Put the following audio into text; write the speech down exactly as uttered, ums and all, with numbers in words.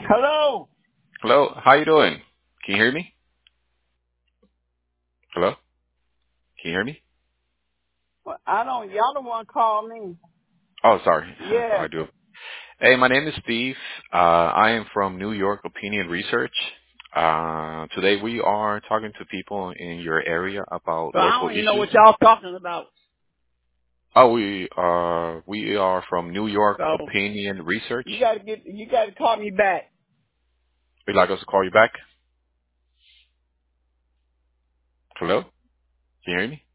Hello. Hello, how you doing? Can you hear me? Hello? Can you hear me? Well, I don't. Y'all don't want to call me. Oh, sorry. Yeah. I do. Hey, my name is Steve. Uh, I am from New York Opinion Research. Uh, today we are talking to people in your area about But I local don't even know issues. what y'all talking about. Oh, we uh we are from New York So Opinion Research. you gotta get. You gotta call me back. Would you like us to call you back? Hello? Can you hear me?